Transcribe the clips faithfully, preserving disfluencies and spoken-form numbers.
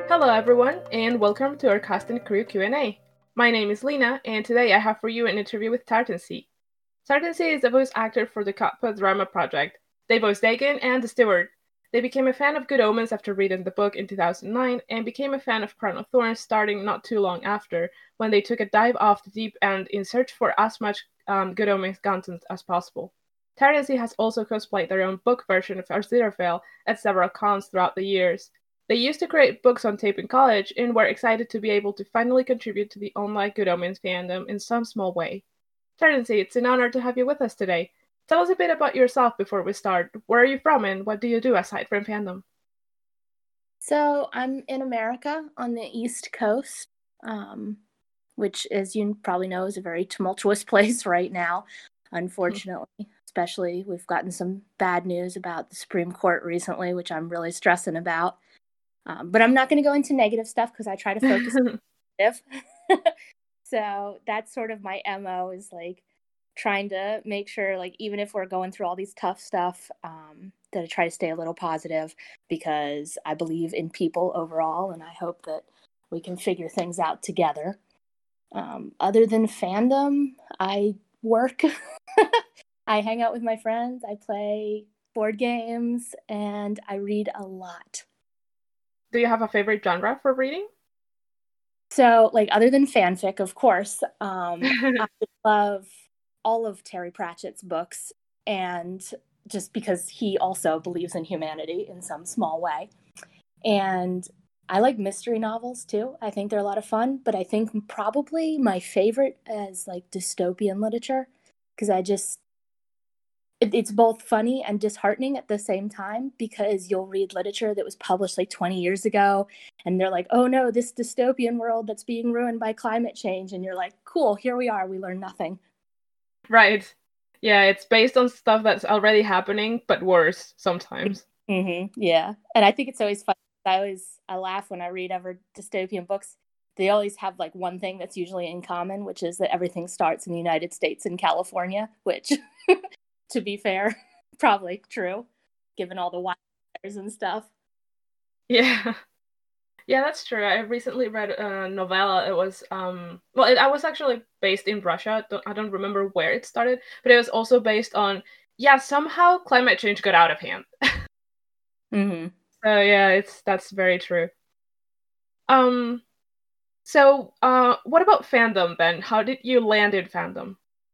Hello everyone, and welcome to our Cast and Crew Q and A. My name is Lena, and today I have for you an interview with Tartansy. Tartansy is the voice actor for the Cutput Drama Project. They voiced Dagon and the Steward. They became a fan of Good Omens after reading the book in two thousand nine, and became a fan of Crown of Thorns starting not too long after, when they took a dive off the deep end in search for as much um, Good Omens content as possible. Tartansy has also cosplayed their own book version of Aziraphale at several cons throughout the years. They used to create books on tape in college and were excited to be able to finally contribute to the online Good Omens fandom in some small way. Tartansy, it's an honor to have you with us today. Tell us a bit about yourself before we start. Where are you from and what do you do aside from fandom? So I'm in America on the East Coast, um, which, as you probably know, is a very tumultuous place right now, unfortunately. Mm-hmm. Especially, we've gotten some bad news about the Supreme Court recently, which I'm really stressing about. Um, but I'm not going to go into negative stuff because I try to focus on positive. So that's sort of my M O, is like trying to make sure, like, even if we're going through all these tough stuff, um, that I try to stay a little positive, because I believe in people overall, and I hope that we can figure things out together. Um, other than fandom, I work. I hang out with my friends. I play board games, and I read a lot. Do you have a favorite genre for reading? So, like, other than fanfic, of course, um, I love all of Terry Pratchett's books, and just because he also believes in humanity in some small way. And I like mystery novels too. I think they're a lot of fun, but I think probably my favorite is like dystopian literature, because I just, it, it's both funny and disheartening at the same time, because you'll read literature that was published like twenty years ago and they're like, oh no, this dystopian world that's being ruined by climate change. And you're like, cool, here we are. We learn nothing. Right. Yeah, it's based on stuff that's already happening, but worse sometimes. Mm-hmm. Yeah. And I think it's always fun. I always, I laugh when I read ever dystopian books. They always have like one thing that's usually in common, which is that everything starts in the United States and California, which, to be fair, probably true, given all the wildfires and stuff. Yeah. Yeah, that's true. I recently read a novella. It was, um, well, it, I was actually based in Russia. Don't, I don't remember where it started, but it was also based on, yeah, somehow climate change got out of hand. Mm-hmm. So yeah, it's that's very true. Um, so uh, what about fandom then? How did you land in fandom?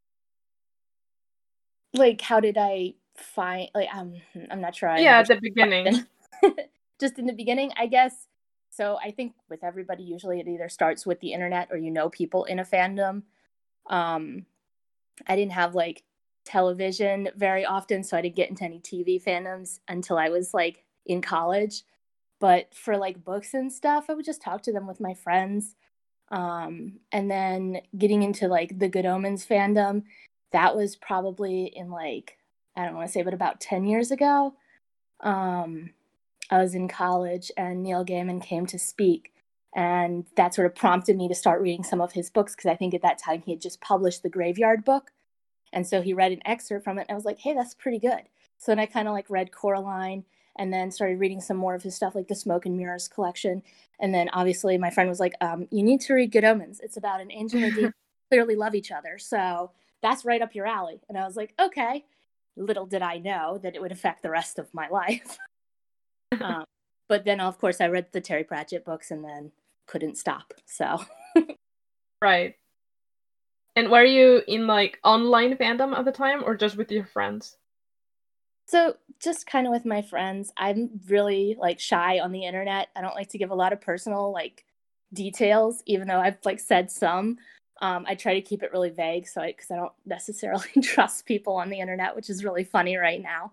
Like, how did I find, like, um, I'm not sure. I yeah, at the beginning. Just in the beginning, I guess. So I think with everybody, usually it either starts with the internet or you know people in a fandom. Um, I didn't have like television very often, so I didn't get into any T V fandoms until I was like in college. But for like books and stuff, I would just talk to them with my friends. Um, and then getting into like the Good Omens fandom, that was probably in like, I don't want to say, but about ten years ago. Um, I was in college and Neil Gaiman came to speak, and that sort of prompted me to start reading some of his books, because I think at that time he had just published the Graveyard book. And so he read an excerpt from it and I was like, hey, that's pretty good. So then I kind of like read Coraline and then started reading some more of his stuff, like the Smoke and Mirrors collection. And then obviously my friend was like, um, you need to read Good Omens. It's about an angel and a demon who clearly love each other. So that's right up your alley. And I was like, okay. Little did I know that it would affect the rest of my life. um, but then, of course, I read the Terry Pratchett books and then couldn't stop. So, right. And were you in like online fandom at the time, or just with your friends? So just kind of with my friends. I'm really like shy on the internet. I don't like to give a lot of personal like details, even though I've like said some. Um, I try to keep it really vague, so because I, I don't necessarily trust people on the internet, which is really funny right now.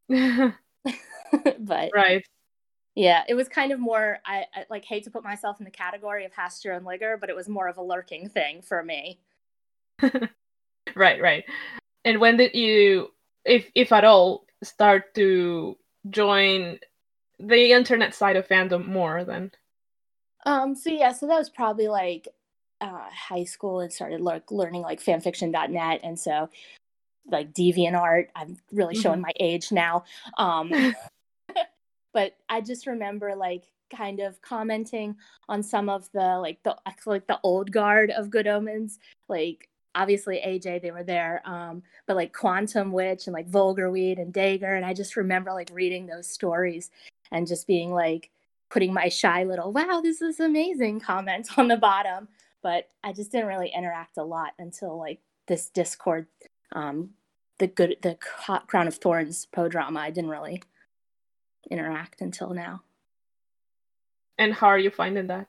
But right. Yeah, it was kind of more, I, I like hate to put myself in the category of Hastur and Ligger, but it was more of a lurking thing for me. right, right. And when did you, if if at all, start to join the internet side of fandom more then? Um, so yeah, so that was probably like uh, high school, and started like learning like fanfiction dot net, and so like DeviantArt. I'm really showing mm-hmm. my age now. Um, but I just remember like kind of commenting on some of the like the like the old guard of Good Omens, like obviously A J, they were there, um, but like Quantum Witch and like Vulgarweed and Dagger, and I just remember like reading those stories and just being like putting my shy little "wow, this is amazing" comment on the bottom, but I just didn't really interact a lot until like this Discord, um, the good the Crown of Thorns Poe-Drama. I didn't really interact until now. And how are you finding that?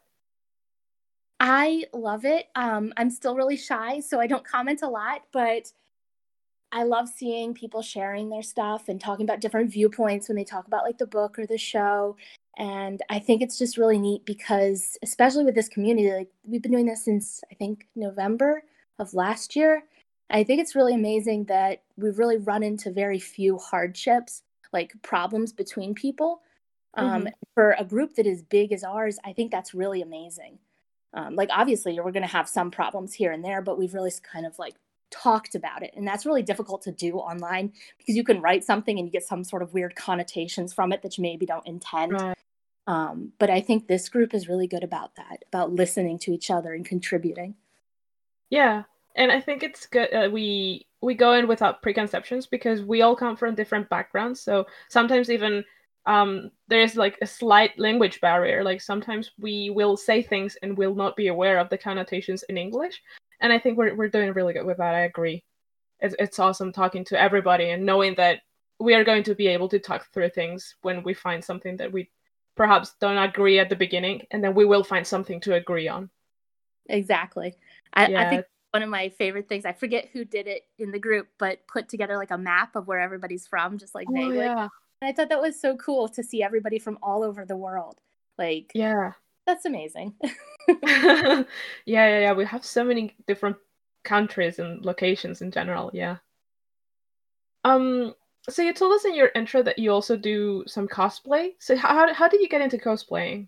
I love it. Um, I'm still really shy, so I don't comment a lot, but I love seeing people sharing their stuff and talking about different viewpoints when they talk about like the book or the show. And I think it's just really neat because, especially with this community, like we've been doing this since I think November of last year. I think it's really amazing that we've really run into very few hardships, like problems between people. Um, Mm-hmm. For a group that is big as ours, I think that's really amazing. Um, like obviously we're going to have some problems here and there, but we've really kind of like talked about it. And that's really difficult to do online because you can write something and you get some sort of weird connotations from it that you maybe don't intend. Right. Um, but I think this group is really good about that, about listening to each other and contributing. Yeah. And I think it's good uh, we we go in without preconceptions because we all come from different backgrounds. So sometimes even um, there's like a slight language barrier. Like sometimes we will say things and will not be aware of the connotations in English. And I think we're we're doing really good with that. I agree. It's it's awesome talking to everybody and knowing that we are going to be able to talk through things when we find something that we perhaps don't agree at the beginning, and then we will find something to agree on. Exactly. I, Yeah. I think one of my favorite things, I forget who did it in the group, but put together like a map of where everybody's from, just like Oh, vaguely. yeah. And I thought that was so cool to see everybody from all over the world. Like, Yeah. that's amazing. yeah, yeah, yeah. We have so many different countries and locations in general. Yeah. Um. So you told us in your intro that you also do some cosplay. So how how did you get into cosplaying?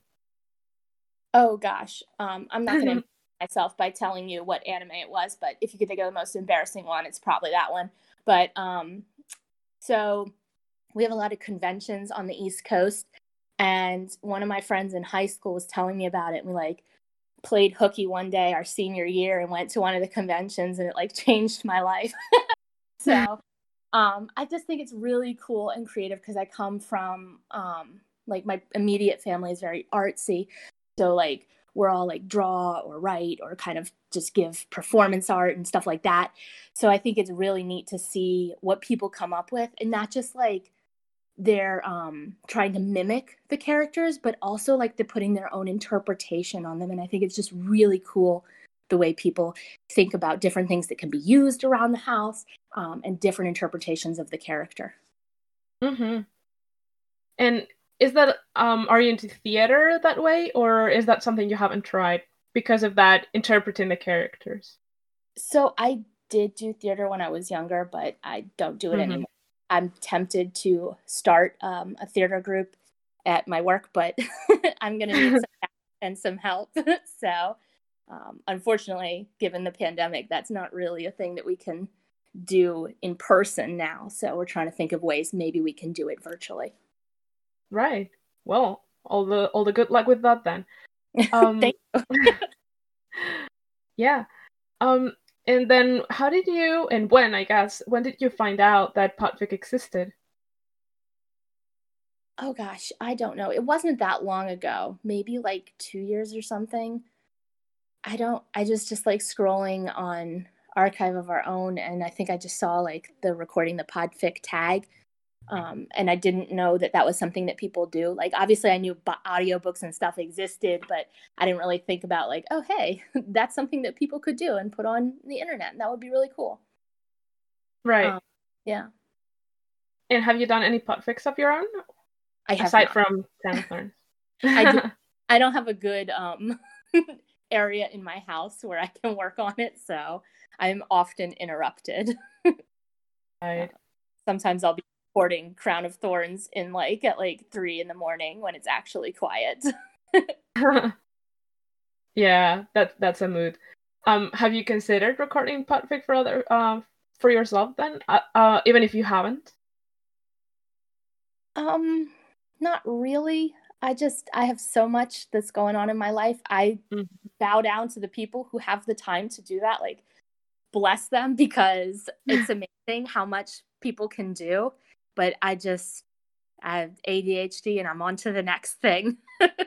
Oh gosh, um, I'm not going to myself by telling you what anime it was, but if you could think of the most embarrassing one, it's probably that one. But um, so we have a lot of conventions on the East Coast, and one of my friends in high school was telling me about it. And we like played hooky one day our senior year and went to one of the conventions, and it like changed my life. So um, I just think it's really cool and creative because I come from um, like my immediate family is very artsy. So like we're all like draw or write or kind of just give performance art and stuff like that. So I think it's really neat to see what people come up with, and not just like they're um, trying to mimic the characters, but also like they're putting their own interpretation on them. And I think it's just really cool the way people think about different things that can be used around the house, um, and different interpretations of the character. Mm-hmm. And is that um are you into theater that way, or is that something you haven't tried because of that interpreting the characters? So I did do theater when I was younger, but I don't do it Mm-hmm. anymore. I'm tempted to start um, a theater group at my work, but I'm going to need some help and some help. So um, unfortunately, given the pandemic, that's not really a thing that we can do in person now. So we're trying to think of ways maybe we can do it virtually. Right. Well, all the all the good luck with that then. Um Thank you. yeah. Um and then how did you and when, I guess, when did you find out that Podfic existed? Oh gosh, I don't know. It wasn't that long ago, maybe like two years or something. I don't, I just, just like scrolling on Archive of Our Own, and I think I just saw like the recording the Podfic tag. Um, and I didn't know that that was something that people do. Like, obviously I knew bo- audiobooks and stuff existed, but I didn't really think about like, oh, hey, that's something that people could do and put on the internet. And that would be really cool. Right. Um, yeah. And have you done any podfics of your own? I have Aside not. from Crown of Thorns. I do. I don't have a good um, area in my house where I can work on it, so I'm often interrupted. Right. Uh, sometimes I'll be recording Crown of Thorns in like at like three in the morning when it's actually quiet. Yeah, that that's a mood. Um, have you considered recording podfic for other uh for yourself then? Uh, uh even if you haven't? Um, not really. I just, I have so much that's going on in my life. I Mhm. bow down to the people who have the time to do that. Like, bless them, because it's amazing how much people can do. But I just, I have A D H D and I'm on to the next thing.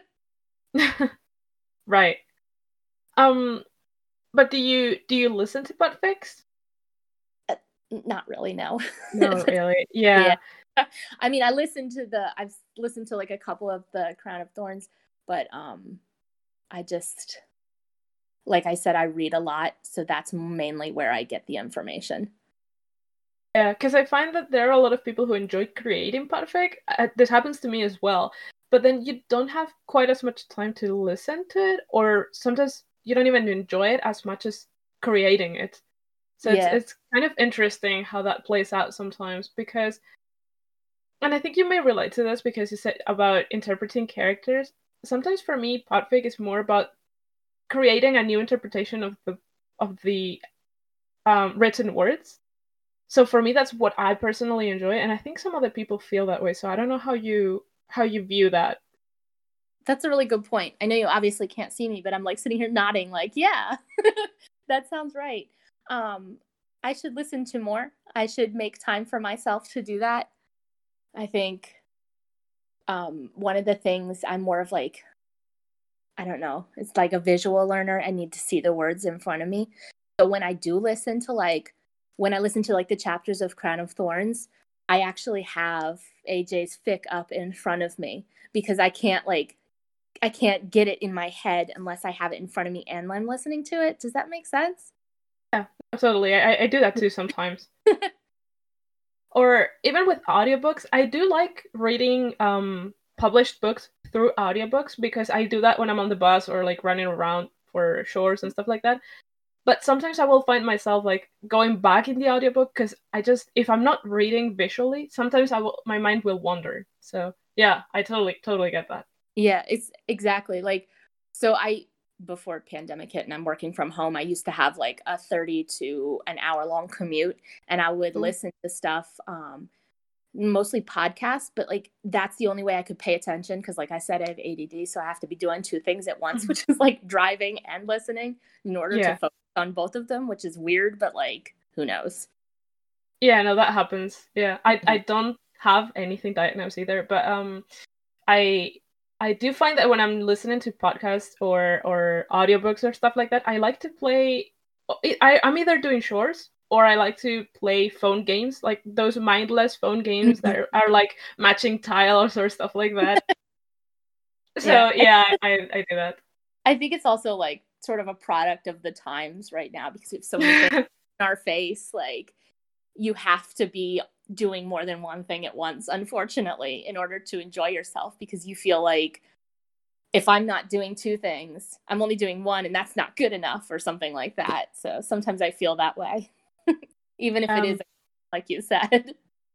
Right. Um, but do you do you listen to Buttfix? Uh, Not really, no. No, really. Yeah. Yeah. I mean, I listened to the, I've listened to like a couple of the Crown of Thorns, but um, I just, like I said, I read a lot, so that's mainly where I get the information. Yeah, because I find that there are a lot of people who enjoy creating Podfic. Uh, this happens to me as well. But then you don't have quite as much time to listen to it, or sometimes you don't even enjoy it as much as creating it. So it's Yeah. it's kind of interesting how that plays out sometimes because, and I think you may relate to this because you said about interpreting characters. Sometimes for me, Podfic is more about creating a new interpretation of the of the um, written words. So for me, that's what I personally enjoy, and I think some other people feel that way. So I don't know how you how you view that. That's a really good point. I know you obviously can't see me, but I'm like sitting here nodding, like, yeah, that sounds right. Um, I should listen to more. I should make time for myself to do that. I think um, one of the things I'm more of like, I don't know, it's like a visual learner. I need to see the words in front of me. So when I do listen to like, when I listen to like the chapters of Crown of Thorns, I actually have A J's fic up in front of me because I can't like, I can't get it in my head unless I have it in front of me and I'm listening to it. Does that make sense? Yeah, totally. I, I do that too sometimes. Or even with audiobooks, I do like reading um published books through audiobooks because I do that when I'm on the bus or like running around for chores and stuff like that. But sometimes I will find myself like going back in the audiobook because I just if I'm not reading visually, sometimes I will my mind will wander. So yeah, I totally totally get that. Yeah, it's exactly like, so I, before pandemic hit and I'm working from home, I used to have like a thirty to an hour long commute, and I would Mm. listen to stuff, um, mostly podcasts, but like that's the only way I could pay attention because, like I said, I have A D D, so I have to be doing two things at once, which is like driving and listening in order to Yeah. focus on both of them, which is weird, but like, who knows? Yeah, no, that happens. Yeah. I I Mhm. don't have anything diagnosed either, but um I I do find that when I'm listening to podcasts or or audiobooks or stuff like that, I like to play I, I'm either doing chores or I like to play phone games, like those mindless phone games that are, are like matching tiles or stuff like that. Yeah, So I, yeah, I, I do that. I think it's also like sort of a product of the times right now because we have so many things in our face. Like, you have to be doing more than one thing at once, unfortunately, in order to enjoy yourself because you feel like if I'm not doing two things, I'm only doing one and that's not good enough or something like that. So sometimes I feel that way, even if it Um, is like you said.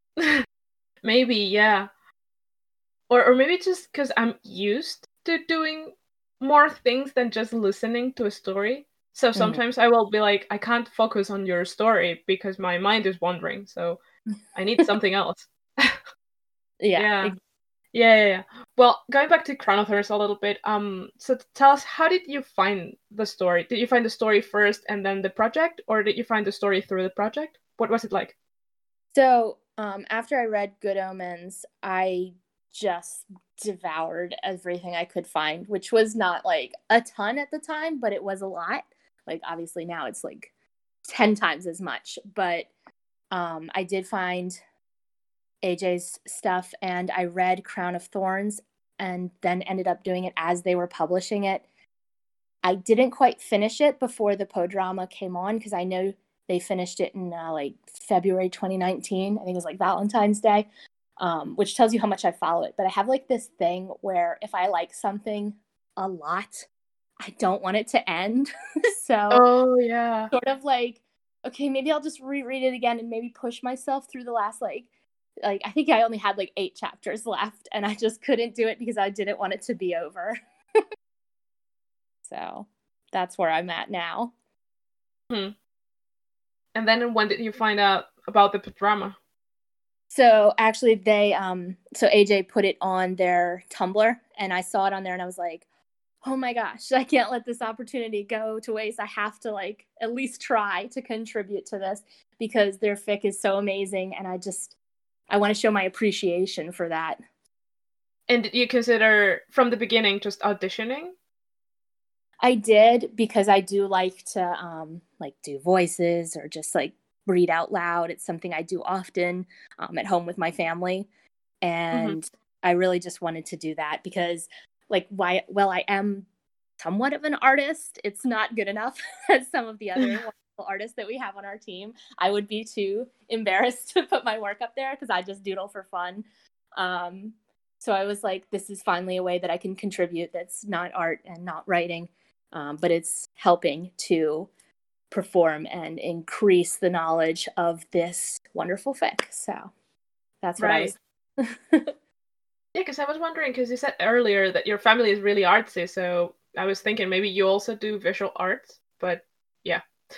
maybe yeah, or or maybe just because I'm used to doing more things than just listening to a story. So Mhm. sometimes I will be like, I can't focus on your story because my mind is wandering. So I need something else. Yeah. Yeah. Ex- Yeah, yeah, yeah. Well, going back to Chrono Thorns a little bit, um, so tell us, how did you find the story? Did you find the story first and then the project, or did you find the story through the project? What was it like? so um, after I read Good Omens, I just devoured everything I could find, which was not like a ton at the time, but it was a lot. Like, obviously now it's like ten times as much, but um, I did find A J's stuff and I read Crown of Thorns and then ended up doing it as they were publishing it. I didn't quite finish it before the Poe drama came on because I know they finished it in uh, like February twenty nineteen. I think it was like Valentine's Day, um, which tells you how much I follow it. But I have like this thing where if I like something a lot, I don't want it to end. So Oh, yeah. sort of like, okay, maybe I'll just reread it again and maybe push myself through the last like like I think I only had like eight chapters left and I just couldn't do it because I didn't want it to be over. So that's where I'm at now. Hmm. And then when did you find out about the drama? So actually they, um, so A J put it on their Tumblr and I saw it on there and I was like, oh my gosh, I can't let this opportunity go to waste. I have to like at least try to contribute to this because their fic is so amazing. And I just, I want to show my appreciation for that. And did you consider from the beginning just auditioning? I did because I do like to um, like do voices or just like read out loud. It's something I do often um, at home with my family. And mm-hmm. I really just wanted to do that because like why well I am somewhat of an artist, it's not good enough as some of the other wonderful artists that we have on our team. I would be too embarrassed to put my work up there because I just doodle for fun. Um, so I was like, this is finally a way that I can contribute that's not art and not writing, um, but it's helping to perform and increase the knowledge of this wonderful fic. So that's what right. I was. Yeah, because I was wondering, because you said earlier that your family is really artsy, so I was thinking maybe you also do visual arts, but yeah.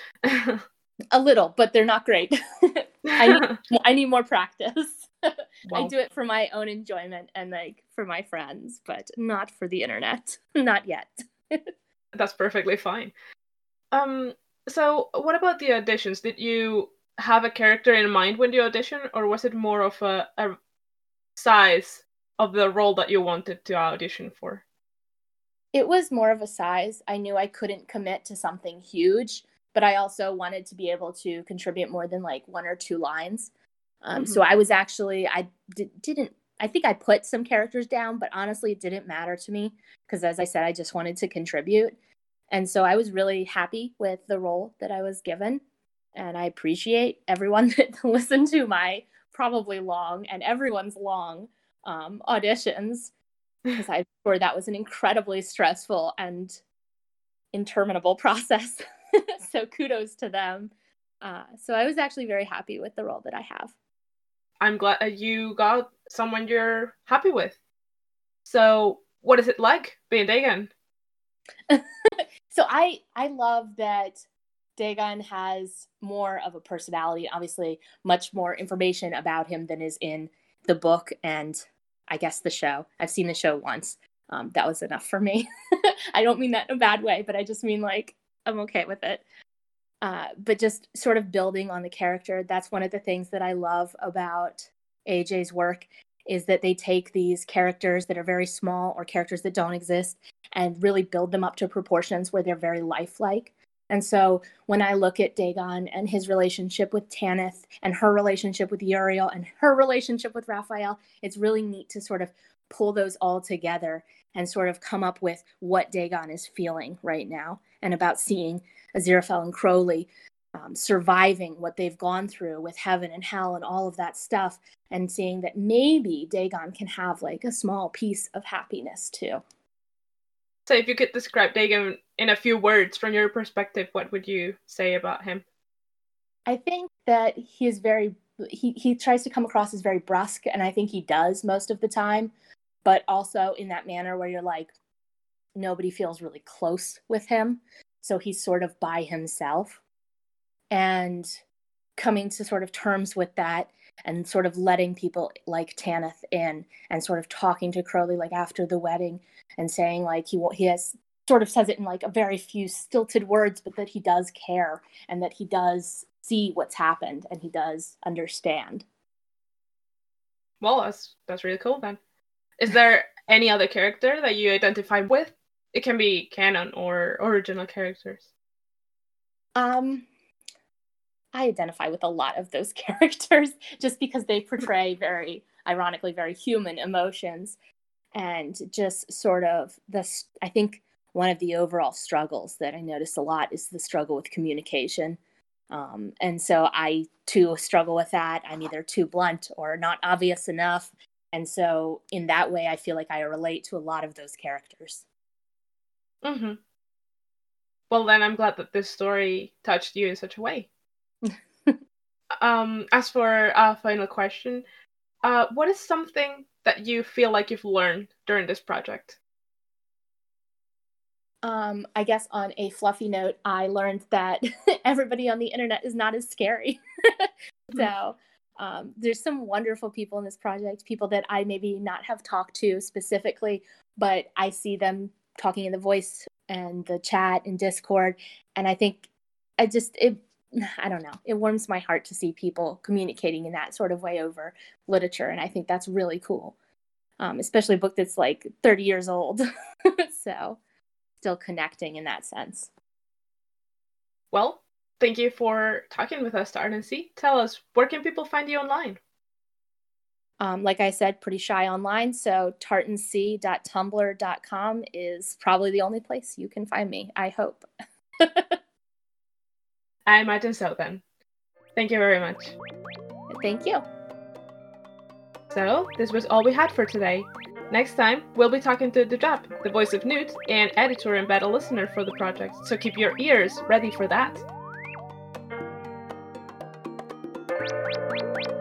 A little, but they're not great. I need I need more practice. Wow. I do it for my own enjoyment and like for my friends, but not for the internet. Not yet. That's perfectly fine. Um, so what about the auditions? Did you have a character in mind when you auditioned, or was it more of a, a size of the role that you wanted to audition for? It was more of a size. I knew I couldn't commit to something huge, but I also wanted to be able to contribute more than like one or two lines. Um, mm-hmm. So I was actually, I d- didn't, I think I put some characters down, but honestly, it didn't matter to me because as I said, I just wanted to contribute. And so I was really happy with the role that I was given. And I appreciate everyone that listened to my probably long and everyone's long um, auditions, because I'm sure that was an incredibly stressful and interminable process. So kudos to them. Uh, so I was actually very happy with the role that I have. I'm glad you got someone you're happy with. So what is it like being Dagon? So I, I love that Dagon has more of a personality, obviously much more information about him than is in the book and I guess the show. I've seen the show once. Um, that was enough for me. I don't mean that in a bad way, but I just mean like I'm okay with it. Uh, but just sort of building on the character, that's one of the things that I love about A J's work is that they take these characters that are very small or characters that don't exist and really build them up to proportions where they're very lifelike. And so when I look at Dagon and his relationship with Tanith and her relationship with Uriel and her relationship with Raphael, it's really neat to sort of pull those all together and sort of come up with what Dagon is feeling right now and about seeing Aziraphale and Crowley um, surviving what they've gone through with heaven and hell and all of that stuff and seeing that maybe Dagon can have like a small piece of happiness too. So if you could describe Dagon in a few words from your perspective, what would you say about him? I think that he is very, he, he tries to come across as very brusque, and I think he does most of the time, but also in that manner where you're like, nobody feels really close with him. So he's sort of by himself. And coming to sort of terms with that and sort of letting people like Tanith in and sort of talking to Crowley like after the wedding and saying like he he has sort of says it in like a very few stilted words, but that he does care and that he does see what's happened and he does understand. Well, that's that's really cool then. Is there any other character that you identify with? It can be canon or original characters. Um, I identify with a lot of those characters just because they portray very, ironically, very human emotions. And just sort of this, I think one of the overall struggles that I notice a lot is the struggle with communication. Um, and so I, too, struggle with that. I'm either too blunt or not obvious enough. And so in that way, I feel like I relate to a lot of those characters. Mm-hmm. Well, then I'm glad that this story touched you in such a way. um, as for our final question, uh, what is something that you feel like you've learned during this project? Um, I guess on a fluffy note, I learned that everybody on the internet is not as scary. So Um, there's some wonderful people in this project, people that I maybe not have talked to specifically, but I see them talking in the voice and the chat and Discord. And I think I just, it, I don't know, it warms my heart to see people communicating in that sort of way over literature. And I think that's really cool, um, especially a book that's like thirty years old. So still connecting in that sense. Well, thank you for talking with us, Tartan-C. Tell us, where can people find you online? Um, like I said, pretty shy online, so tartan c dot tumblr dot com is probably the only place you can find me, I hope. I imagine so then. Thank you very much. Thank you. So, this was all we had for today. Next time, we'll be talking to Dejab, the voice of Newt, and editor and beta listener for the project, so keep your ears ready for that.